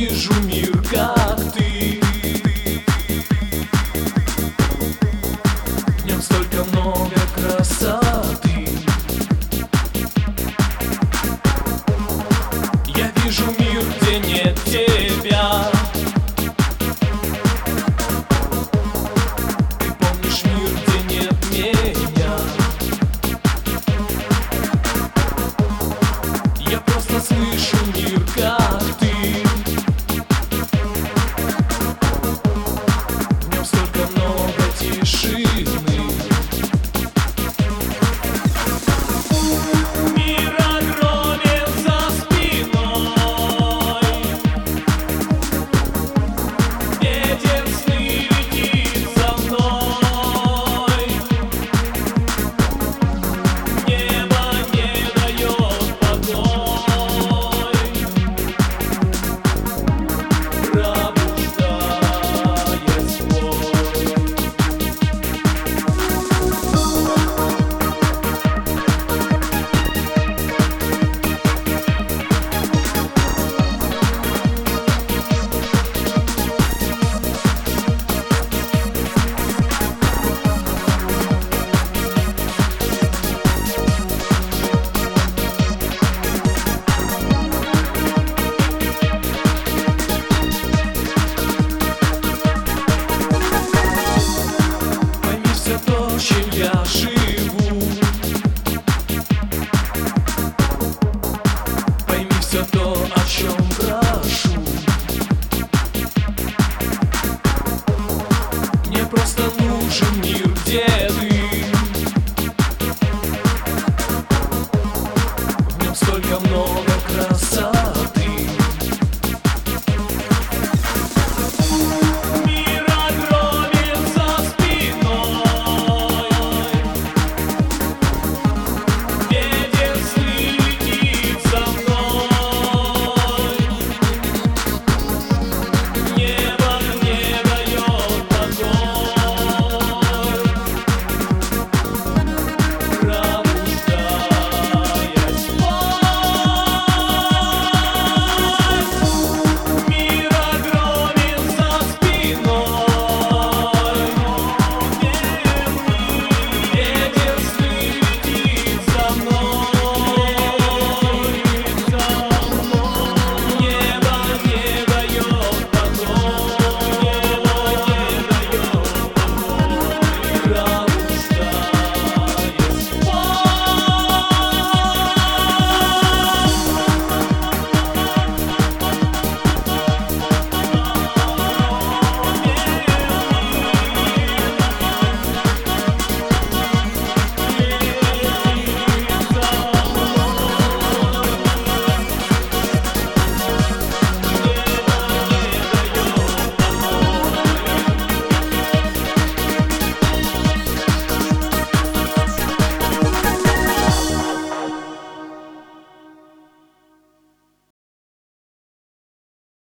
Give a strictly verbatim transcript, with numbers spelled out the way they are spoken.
вижу мир, как ты. В нем столько много красоты. Я вижу мир, где нет тебя. Ты помнишь мир, где нет меня. Я просто слышу мир, как ты. В нем столько много тишины. Мир огромен за спиной. Ветер сны летит за мной. Небо не дает покой, пробуждая свой. Пойми все то, чем я живу. Пойми все то, о чем прошу. Мне просто нужен мир, где